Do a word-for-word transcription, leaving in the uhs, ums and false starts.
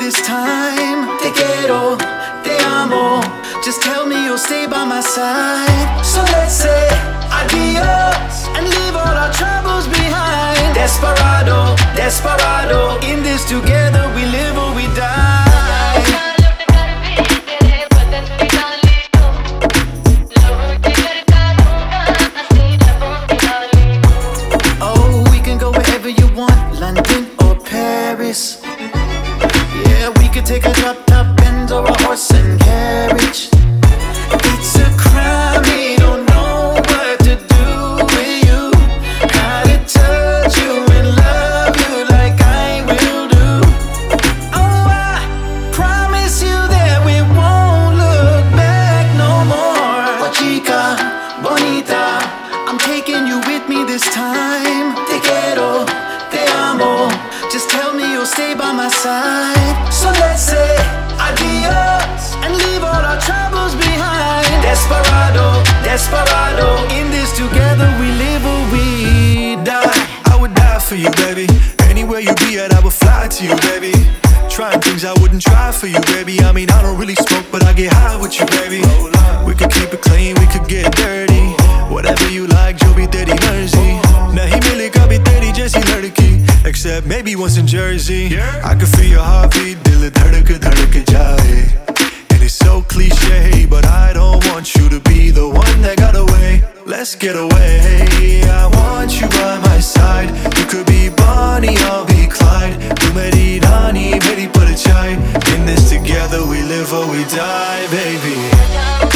this time. Te quiero, te amo. Just tell me you'll stay by my side. So let's say adios and leave all our troubles behind. Desperado, desperado. In this together we live or we die. London or Paris. Yeah, we could take a drop-top Benz or a horse and carriage. It's a crime, we don't know what to do with you. How to touch you and love you like I will do. Oh, I promise you that we won't look back no more. Oh, chica, bonita, I'm taking you with me this time. Te quiero, te amo. Just tell me you'll stay by my side. So let's say adios and leave all our troubles behind. Desperado, desperado. In this together we live or we die. I would die for you, baby. Anywhere you be at, I would fly to you, baby. Trying things I wouldn't try for you, baby. I mean, I don't really smoke, but I get high with you, baby. We could keep it clean, we could get dirty. Whatever you like, jo bhi teri merzi. Nahi mile kabhi teri jaisi ladki, except maybe once in Jersey. I can feel your heartbeat, dil dhadak dhadak jaye. And it's so cliche, but I don't want you to be the one that got away. Let's get away. I want you by my side. You could be Bonnie, I'll be Clyde. Tu meri rani, meri parchai. In this together we live or we die, baby.